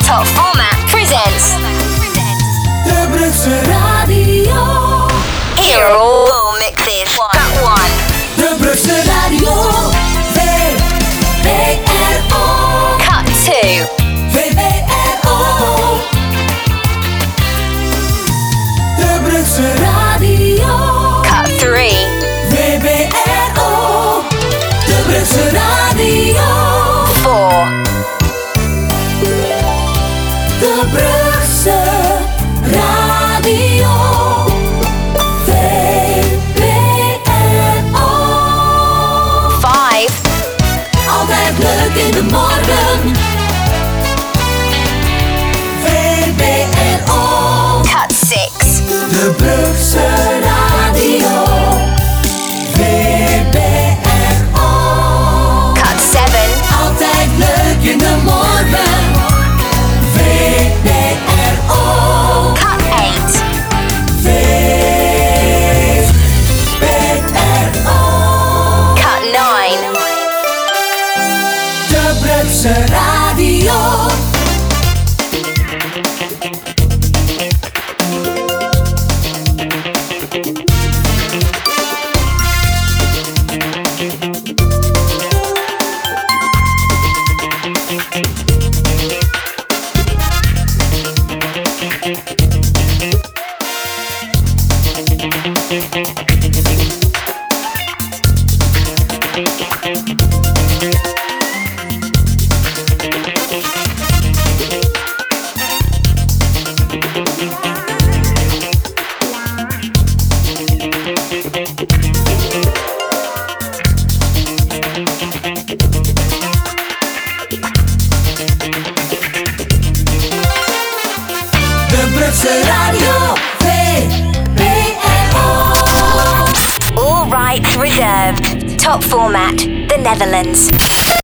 Top Format presents De Brugse Radio. Here are all mixes. Cut 1. De Brugse Radio. VPRO. Cut 2. VPRO. De Brugse Radio. Cut 3. VPRO. De Brugse Radio. 4. De Brugse Radio. VPRO. 5. Altijd leuk in de morgen. VPRO. Cut 6. De Brugse Radio. VPRO. Cut 7. Altijd leuk in de morgen. VPRO. Cut 8. VPRO. Cut 9. De Brugse Radio. De Brugse Radio. VPRO. All rights reserved. Top Format, the Netherlands.